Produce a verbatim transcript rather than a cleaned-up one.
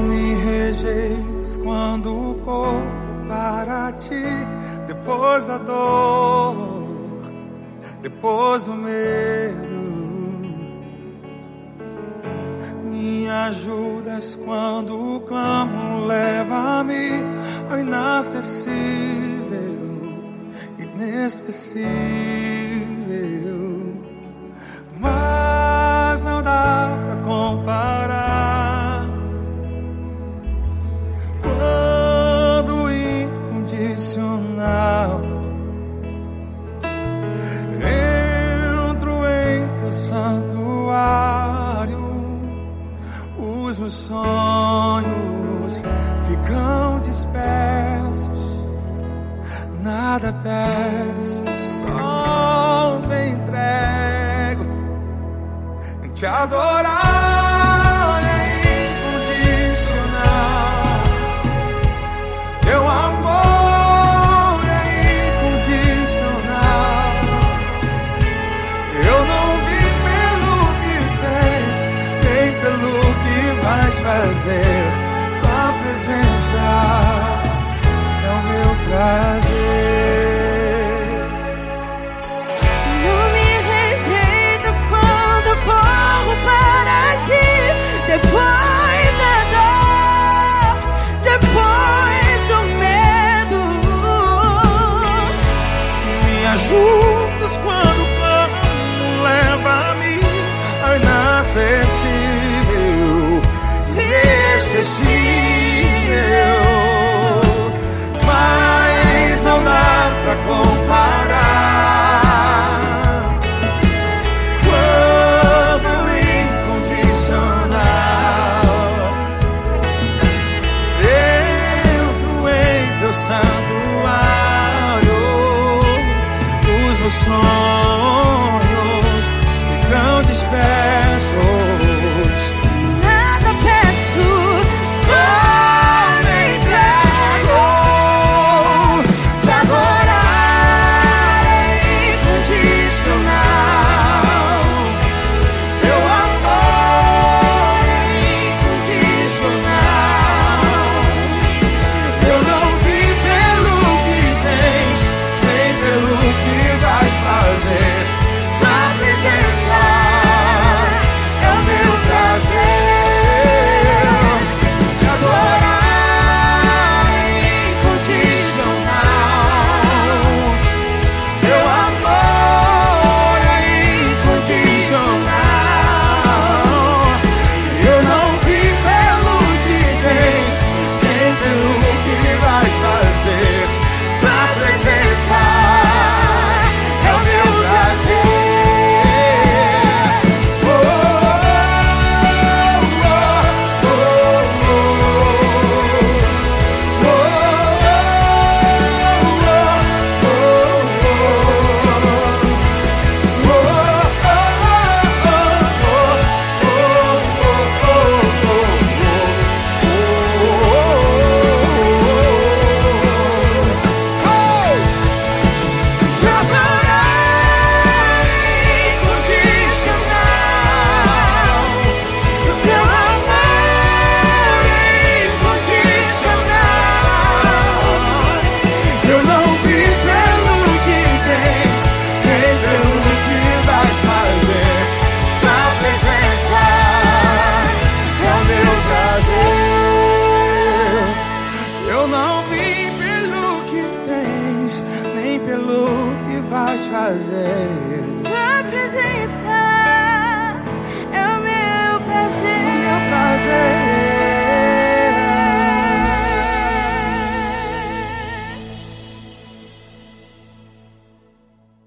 me rejeitas quando corro para ti, depois da dor, depois do medo. Me ajudas quando clamo, leva-me ao inacessível, inesquecível. Mas não dá pra comparar quando incondicional entro em teu santuário. Os meus sonhos ficam dispersos, nada peço, só me entrego em te adorar, é incondicional. Teu amor é incondicional. Eu não vi pelo que tens, nem pelo que vais fazer. Tua presença é o meu prazer. Não me rejeitas quando corro para ti, depois da dor, depois do medo. Me ajudas quando clamo, leva-me ao inacessível, inesquecível. Mas não dá pra comparar quando incondicional entro em teu santuário. Os meus sonhos ficam dispersos, Nada peço, só me entrego te adorar, é incondicional. Teu amor é incondicional. Eu não vi pelo que tens, nem pelo que vais fazer. Tua presença é o meu prazer. Te adorar é incondicional. Teu amor é incondicional. Eu não vi pelo que tens, nem pelo que vais fazer. Tua presença é o meu prazer. Oh, oh, oh, oh, te adorar incondicional. Teu amor é incondicional. Eu não vi pelo que tens, nem pelo que vais fazer. Tua presença é o meu prazer. Eu não vi pelo que tens, nem pelo que vais fazer. tua presença